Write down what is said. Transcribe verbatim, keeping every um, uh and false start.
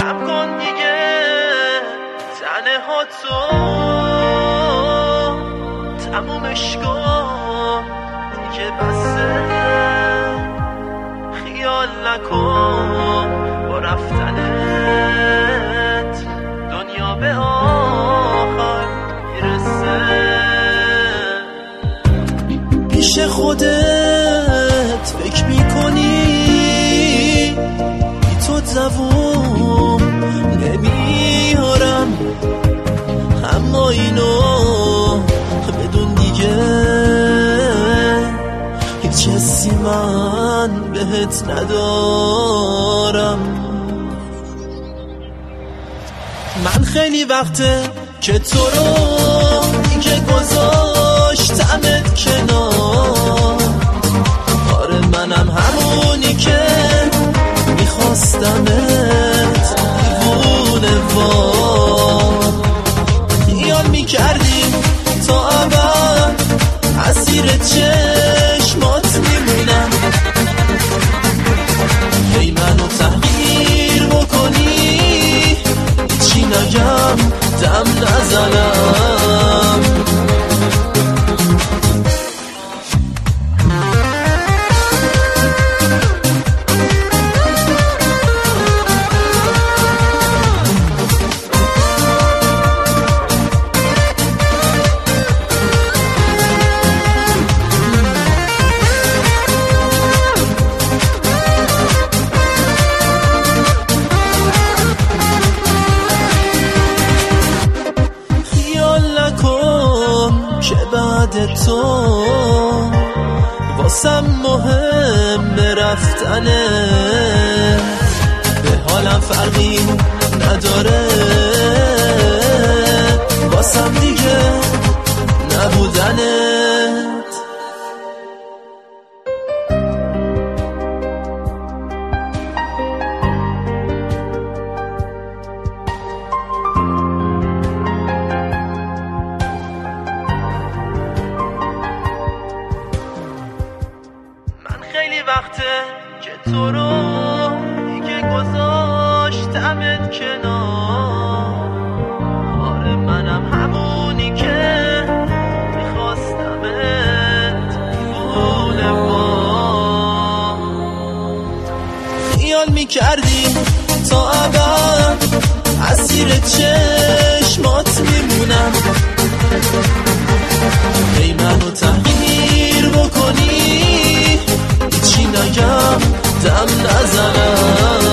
کم کن دیگه تنه ها تو تمومش کن دیگه بسه خیال نکن با رفتنت دنیا به آخر میرسه پیش خودت فکر میکنی بی تو زبون نمیارم اما اینو بدون دیگه هیچ حسی من بهت ندارم من خیلی وقته که تو رو دیگه گذاشتمت کنار آره منم همونی که میخواستمت دیوونه وار خیال میکردیم تا ابد اسیر چشمات میمونم هی منو تغییر بکنی چی نگم دم نزنم که بعد تو واسم مهم رفتنه به حالم فرقی نداره واسم دیگه نبودنت خیلی وقته که تو رو دیگه گذاشتمت کنار آره منم همونی که میخواستمت دیوونه وار خیال میکردی تا ابد اسیر چشمات میمونم هی منو تغییر بکنی چی نگم دم نزنم